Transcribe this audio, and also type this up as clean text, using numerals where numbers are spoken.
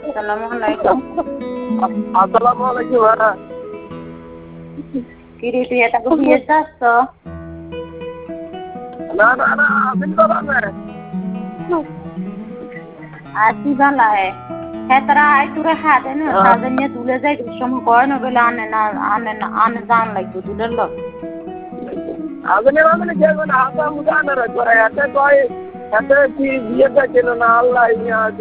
আসসালামু আলাইকুম। আসসালামু আলাইকুম। হ্যাঁ কিরে তুই এটাকে বিয়ে যাচ্ছ? না না না আমি তো না আসি বালায় হ্যাঁ তারা আই তোরা হাতে না সাজে নিয়ে তুলে যাই সময় কয় না বলে আনে জান লাগবে তুলে লোক ಅದನ್ನೇ ಆಮೇಲೆ ಕೇಳ್ಕೊಂಡು ಆತ ಮುದಾನರ ಎತ್ತೆ ಬಾಯಿ ಎತ್ತೆ ಬಿಯದ ಕೇಳೋಣ ಅಲ್ಲ